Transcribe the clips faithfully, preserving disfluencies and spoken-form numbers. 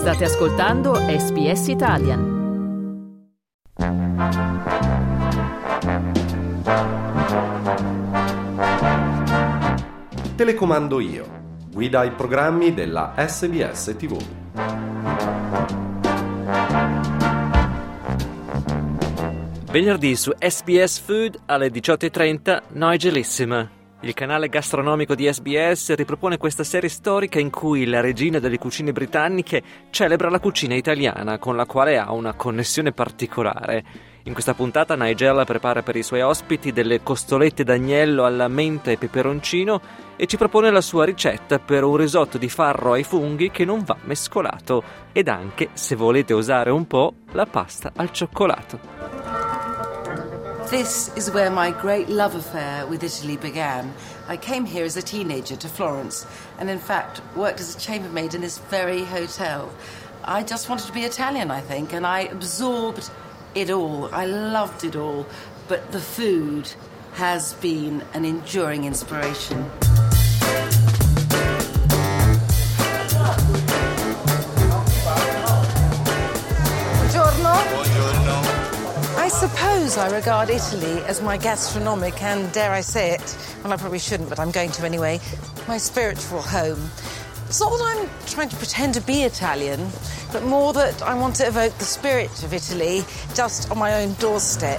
State ascoltando S B S Italian. Telecomando io. Guida ai programmi della S B S T V. Venerdì su S B S Food alle diciotto e trenta Nigelissima. Il canale gastronomico di S B S ripropone questa serie storica in cui la regina delle cucine britanniche celebra la cucina italiana, con la quale ha una connessione particolare. In questa puntata Nigella prepara per i suoi ospiti delle costolette d'agnello alla menta e peperoncino e ci propone la sua ricetta per un risotto di farro ai funghi che non va mescolato, ed anche, se volete osare un po', la pasta al cioccolato. This is where my great love affair with Italy began. I came here as a teenager to Florence and in fact worked as a chambermaid in this very hotel. I just wanted to be Italian, I think, and I absorbed it all. I loved it all, but the food has been an enduring inspiration. Buongiorno. I suppose I regard Italy as my gastronomic and, dare I say it, well, I probably shouldn't, but I'm going to anyway, my spiritual home. It's not that I'm trying to pretend to be Italian, but more that I want to evoke the spirit of Italy just on my own doorstep.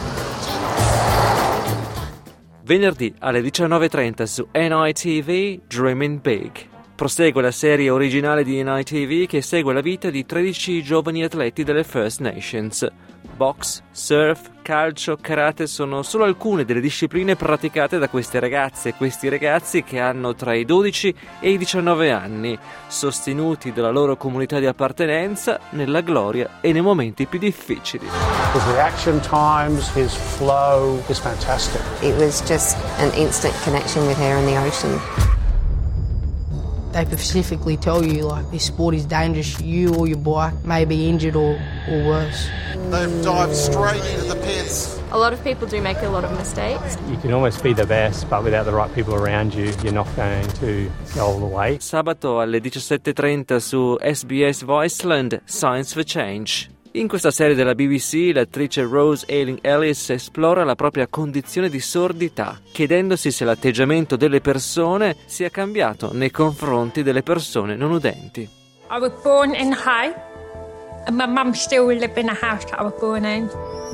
Venerdì alle diciannove e trenta su N I T V Dreaming Big. Prosegue la serie originale di N I T V che segue la vita di tredici giovani atleti delle First Nations. Box, surf, calcio, karate sono solo alcune delle discipline praticate da queste ragazze e questi ragazzi che hanno tra i dodici e i diciannove anni, sostenuti dalla loro comunità di appartenenza nella gloria e nei momenti più difficili. His reaction times, his flow is fantastic. It was just an instant connection with her in the ocean. They specifically tell you, like, this sport is dangerous. You or your bike may be injured or, or worse. They've dived straight into the pits. A lot of people do make a lot of mistakes. You can almost be the best, but without the right people around you, you're not going to go all the way. Sabato alle diciassette e trenta su S B S Voiceland, Science for Change. In questa serie della B B C, l'attrice Rose Ayling-Ellis esplora la propria condizione di sordità, chiedendosi se l'atteggiamento delle persone sia cambiato nei confronti delle persone non udenti. I was born in Hythe, and my mum still lives in a house that I was born in.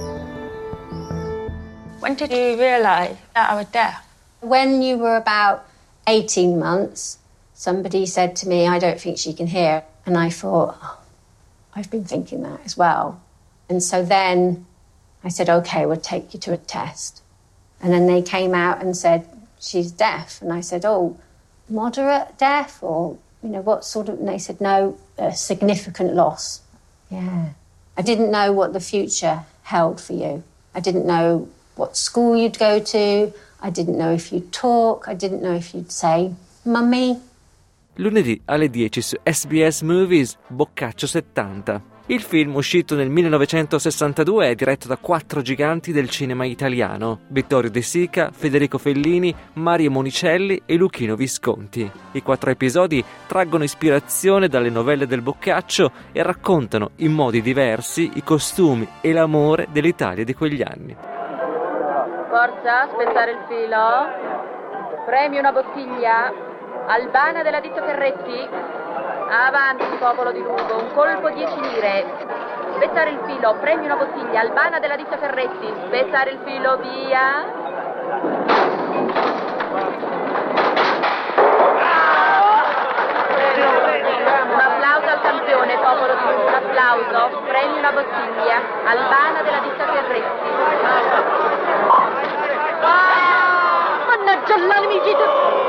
When did you realise that I was deaf? When you were about eighteen months, somebody said to me, I don't think she can hear. And I thought, oh, I've been thinking that as well. And so then I said, okay, we'll take you to a test. And then they came out and said, she's deaf. And I said, oh, moderate deaf? Or, you know, what sort of... And they said, no, a significant loss. Yeah. I didn't know what the future held for you. I didn't know what school you'd go to. I didn't know if you'd talk. I didn't know if you'd say, mummy. Lunedì alle dieci su S B S Movies, Boccaccio settanta. Il film, uscito nel millenovecentosessantadue, è diretto da quattro giganti del cinema italiano: Vittorio De Sica, Federico Fellini, Mario Monicelli e Luchino Visconti. I quattro episodi traggono ispirazione dalle novelle del Boccaccio e raccontano in modi diversi i costumi e l'amore dell'Italia di quegli anni. Forza, spezzare il filo. Premi una bottiglia. Albana della ditta Ferretti. Avanti, popolo di Lugo, un colpo dieci lire. Spezzare il filo, premi una bottiglia. Albana della ditta Ferretti. Spezzare il filo, via. Un applauso al campione, popolo di Lugo, un applauso. Premi una bottiglia. Albana della ditta Ferretti. Mannaggia l'animicito!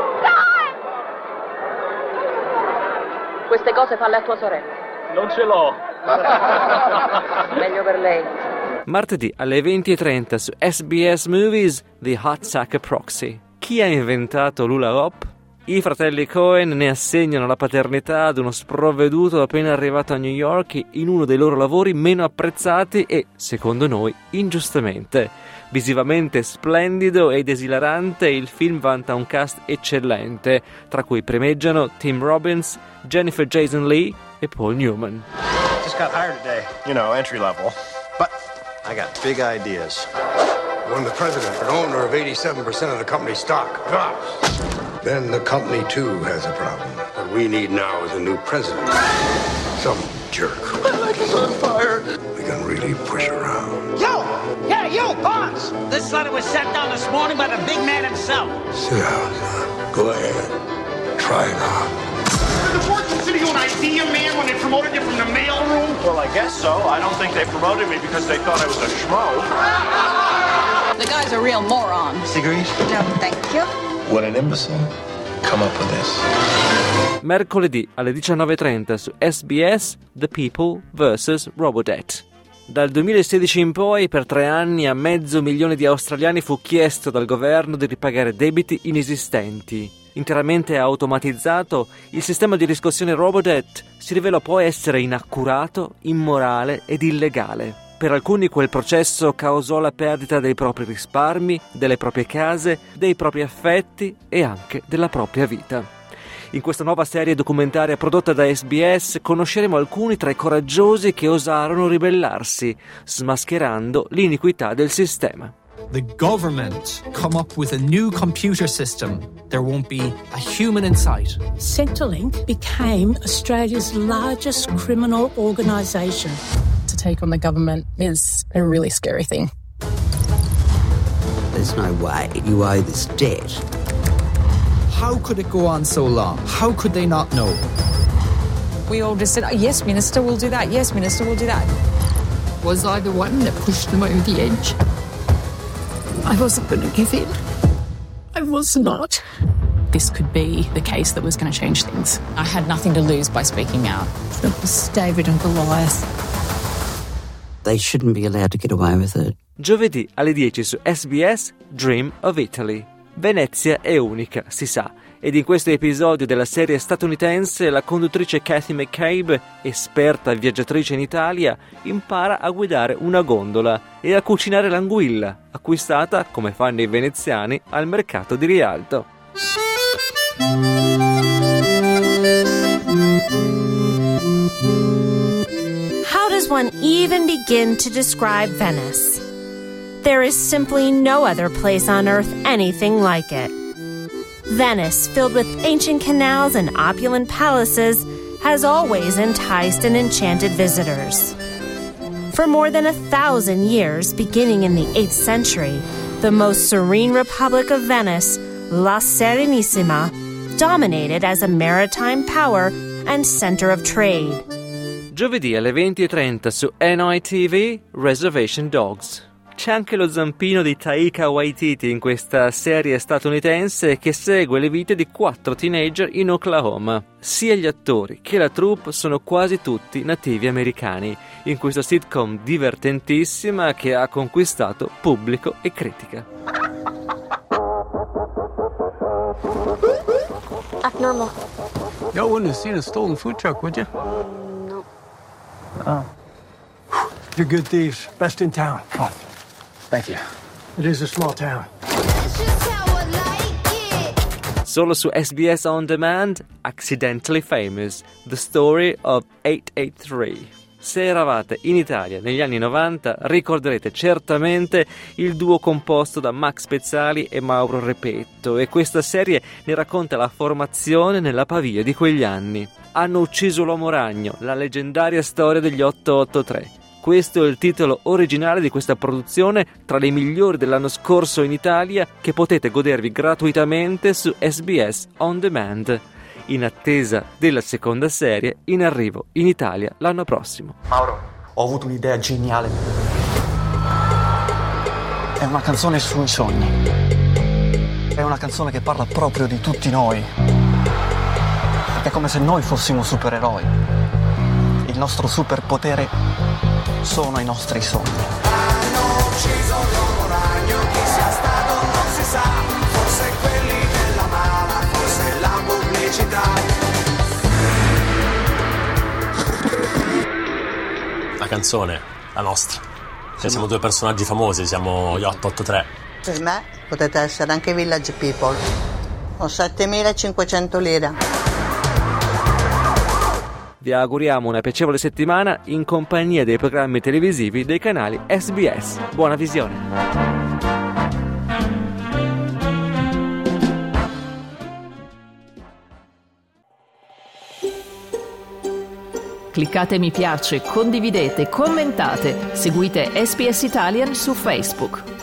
Queste cose falle a tua sorella. Non ce l'ho. Meglio per lei. Martedì alle venti e trenta su S B S Movies, The Hot Sucker Proxy. Chi ha inventato l'hula hoop? I fratelli Coen ne assegnano la paternità ad uno sprovveduto appena arrivato a New York in uno dei loro lavori meno apprezzati e, secondo noi, ingiustamente. Visivamente splendido ed esilarante, il film vanta un cast eccellente, tra cui primeggiano Tim Robbins, Jennifer Jason Leigh, e Paul Newman. Just got hired today. You know, entry level. But I got big ideas. When the president and owner of eighty-seven percent of the company's stock drops, then the company too has a problem. What we need now is a new president. Some jerk. My leg is on fire. We can really push around. Yo! Yeah, you, Bonds! This letter was sent down this morning by the big man himself. Sit down, son. Go ahead. Try it on. Did the Fortune City own idea, man, when they promoted you from the mailroom? Well, I guess so. I don't think they promoted me because they thought I was a schmo. The guy's a real moron. Cigarettes? No, thank you. What an imbecile. Come up with this. Mercoledì alle diciannove e trenta su S B S, The People versus Robodebt. Dal duemilasedici in poi, per tre anni, a mezzo milione di australiani fu chiesto dal governo di ripagare debiti inesistenti. Interamente automatizzato, il sistema di riscossione Robodebt si rivelò poi essere inaccurato, immorale ed illegale. Per alcuni quel processo causò la perdita dei propri risparmi, delle proprie case, dei propri affetti e anche della propria vita. In questa nuova serie documentaria prodotta da S B S conosceremo alcuni tra i coraggiosi che osarono ribellarsi, smascherando l'iniquità del sistema. The government come up with a new computer system. There won't be a human in sight. Centrelink became Australia's largest criminal organisation. To take on the government is a really scary thing. There's no way you owe this debt. How could it go on so long? How could they not know? We all just said, oh, yes, Minister, we'll do that. Yes, Minister, we'll do that. Was I the one that pushed them over the edge? I wasn't going to give in. I was not. This could be the case that was going to change things. I had nothing to lose by speaking out. It was David and Goliath. They shouldn't be allowed to get away with it. Giovedì alle dieci su S B S, Dream of Italy. Venezia è unica, si sa, ed in questo episodio della serie statunitense la conduttrice Kathy McCabe, esperta viaggiatrice in Italia, impara a guidare una gondola e a cucinare l'anguilla, acquistata, come fanno i veneziani, al mercato di Rialto. How does one even begin to describe Venice? There is simply no other place on earth anything like it. Venice, filled with ancient canals and opulent palaces, has always enticed and enchanted visitors. For more than a thousand years, beginning in the eighth century, the most serene Republic of Venice, La Serenissima, dominated as a maritime power and center of trade. Giovedì alle venti e trenta su N I T V, Reservation Dogs. C'è anche lo zampino di Taika Waititi in questa serie statunitense che segue le vite di quattro teenager in Oklahoma. Sia gli attori che la troupe sono quasi tutti nativi americani, in questa sitcom divertentissima che ha conquistato pubblico e critica. Abnormal. Y'all wouldn't have seen a stolen food truck, would you? No. Oh. You're good thieves. Best in town. Oh. Thank you. It is a small town. Solo su S B S On Demand, Accidentally Famous, The Story of otto otto tre. Se eravate in Italia negli anni novanta, ricorderete certamente il duo composto da Max Pezzali e Mauro Repetto, e questa serie ne racconta la formazione nella Pavia di quegli anni. Hanno ucciso l'uomo ragno, la leggendaria storia degli otto otto tre. Questo è il titolo originale di questa produzione, tra le migliori dell'anno scorso in Italia, che potete godervi gratuitamente su S B S On Demand, in attesa della seconda serie in arrivo in Italia l'anno prossimo. Mauro, ho avuto un'idea geniale. È una canzone sui sogni. È una canzone che parla proprio di tutti noi. È come se noi fossimo supereroi. Il nostro superpotere sono i nostri sogni. Hanno ucciso l'uomo ragno, chi sia stato non si sa, forse quelli della mala, forse la pubblicità. La canzone, la nostra. Cioè, siamo due personaggi famosi, siamo gli otto otto tre. Per me potete essere anche Village People. Ho settemilacinquecento lire. Vi auguriamo una piacevole settimana in compagnia dei programmi televisivi dei canali S B S. Buona visione! Cliccate mi piace, condividete, commentate, seguite S B S Italian su Facebook.